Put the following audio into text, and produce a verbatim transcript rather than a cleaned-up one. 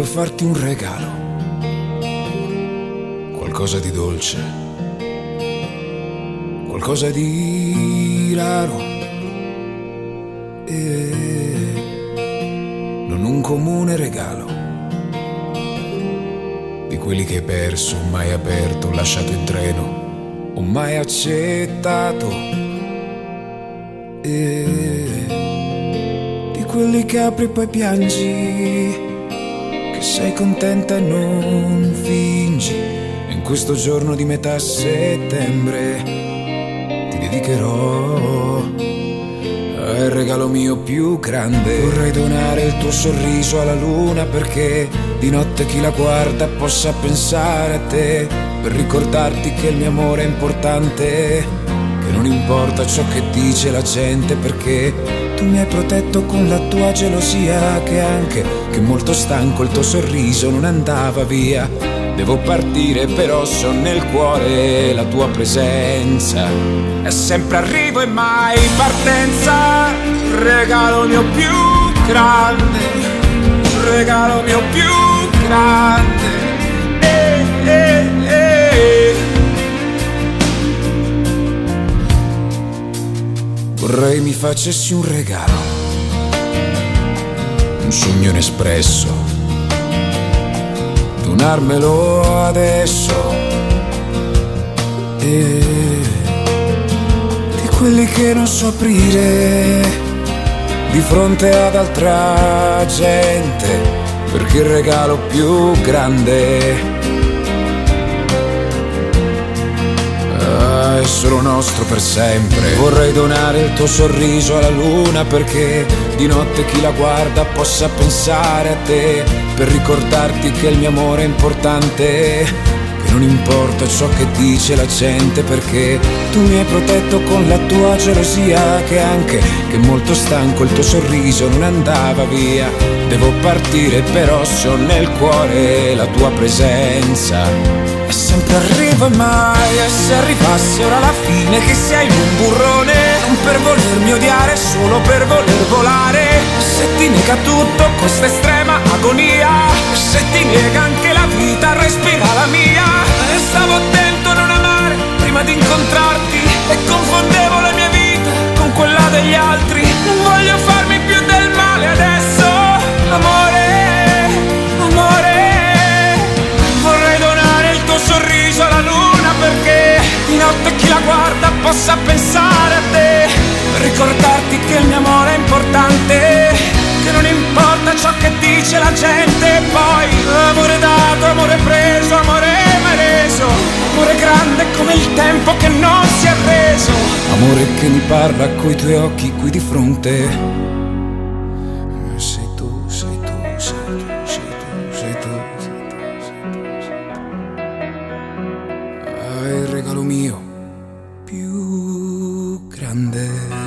farti un regalo, qualcosa di dolce, qualcosa di raro, e non un comune regalo, di quelli che hai perso, mai aperto, lasciato in treno, o mai accettato, e di quelli che apri e poi piangi, che sei contenta e non fingi. E in questo giorno di metà settembre ti dedicherò al regalo mio più grande. Vorrei donare il tuo sorriso alla luna, perché di notte chi la guarda possa pensare a te, per ricordarti che il mio amore è importante, che non importa ciò che dice la gente, perché tu mi hai protetto con la tua gelosia, che anche che molto stanco il tuo sorriso non andava via. Devo partire però so nel cuore la tua presenza, è sempre arrivo e mai partenza. Regalo mio più grande, regalo mio più grande, eh, eh, eh. Vorrei mi facessi un regalo, un sogno inespresso, donarmelo adesso, e di quelli che non so aprire di fronte ad altra gente, perché il regalo più grande è solo nostro per sempre. Vorrei donare il tuo sorriso alla luna, perché di notte chi la guarda possa pensare a te, per ricordarti che il mio amore è importante, che non importa ciò che dice la gente, perché tu mi hai protetto con la tua gelosia, che anche che molto stanco il tuo sorriso non andava via. Devo partire però so nel cuore la tua presenza, e sempre arrivo e mai. E se arrivasse ora la fine, che sei in un burrone, non per volermi odiare, solo per voler volare. Se ti nega tutto questa estrema agonia, se ti nega anche la vita, respira la mia. E stavo attento a non amare prima di incontrarti, e confondevo la mia vita con quella degli altri. Non voglio farmi più del male adesso, amore, amore. Vorrei donare il tuo sorriso alla luna, perché di notte chi la guarda possa pensare a te, per ricordarti che il mio amore è importante, che non importa ciò che dice la gente. Poi amore dato, amore preso, amore mai reso, amore grande come il tempo che non si è reso, amore che mi parla coi tuoi occhi qui di fronte. Sei tu, sei tu, sei tu, sei tu, sei tu, sei tu, sei tu, sei tu. Ah, il regalo mio più grande.